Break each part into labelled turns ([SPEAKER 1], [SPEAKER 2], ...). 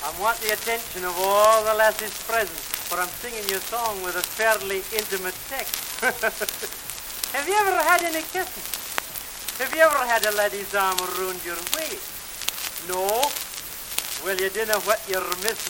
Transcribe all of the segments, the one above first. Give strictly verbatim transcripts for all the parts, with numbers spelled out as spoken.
[SPEAKER 1] I want the attention of all the lassies present, for I'm singing your song with a fairly intimate text. Have you ever had any kissing? Have you ever had a laddie's arm around your waist? No? Well, you don't know what you're missing.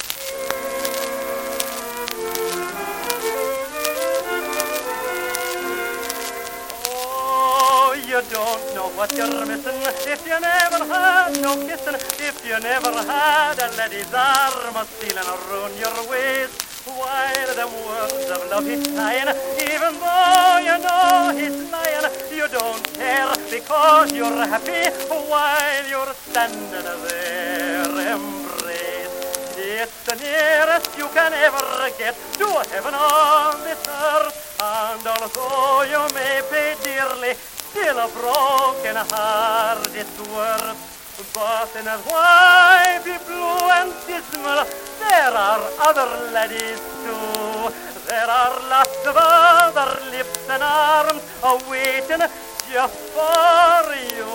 [SPEAKER 1] You don't know what you're missing if you never had no kissing, if you never had a lady's arm stealing around your waist. While them words of love he's sighing, even though you know he's lying, you don't care because you're happy while you're standing there embraced. It's the nearest you can ever get to heaven on this earth, and although you may pay dearly, still a broken heart it's worth. But in a why be blue and dismal, there are other ladies too. There are lots of other lips and arms awaiting just for you.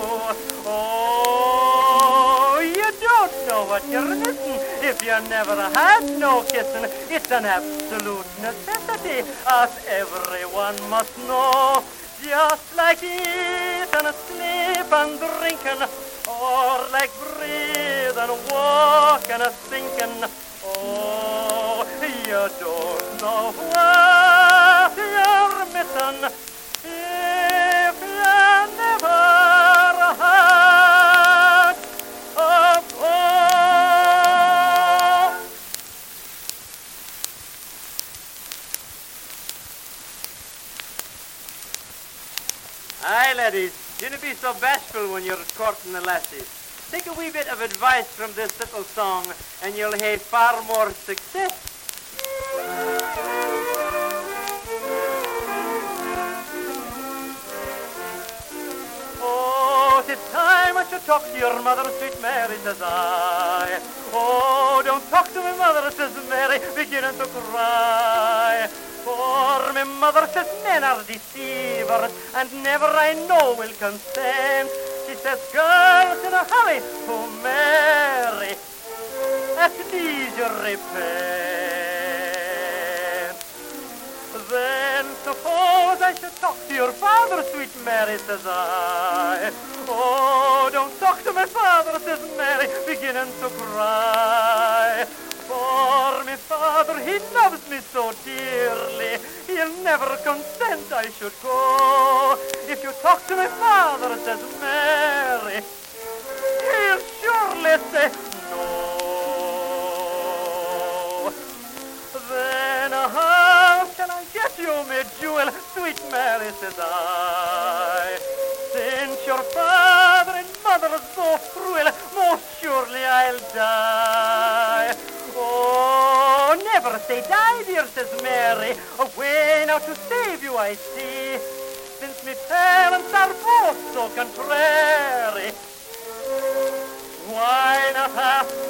[SPEAKER 1] Oh, you don't know what you're missing if you never had no kissing. It's an absolute necessity, as everyone must know. Just like eating, sleep and drinking, or like breathing, walking, thinking. Oh, you don't know what you're missing if you never had a bone. Aye, ladies, don't be so bashful when you're courting the lassies. Take a wee bit of advice from this little song and you'll have far more success. Oh, it's time I should talk to your mother, sweet Mary, says I. Oh, don't talk to my mother, says Mary, beginning to cry. For my mother says men are deceivers, and never I know will consent. She says girls in a hurry to marry, at leisure repent. Then suppose I should talk to your father, sweet Mary, says I. Oh, don't talk to my father, says Mary, beginning to cry. For my father, he loves me so dearly, he'll never consent I should go. If you talk to my father, says Mary, he'll surely say no. Then how shall I get you, my jewel, sweet Mary, says I. Since your father and mother are so cruel, most surely I'll die. Oh, never say die, dear, says Mary. Away now to save you, I see. Since me parents are both so contrary, why not ask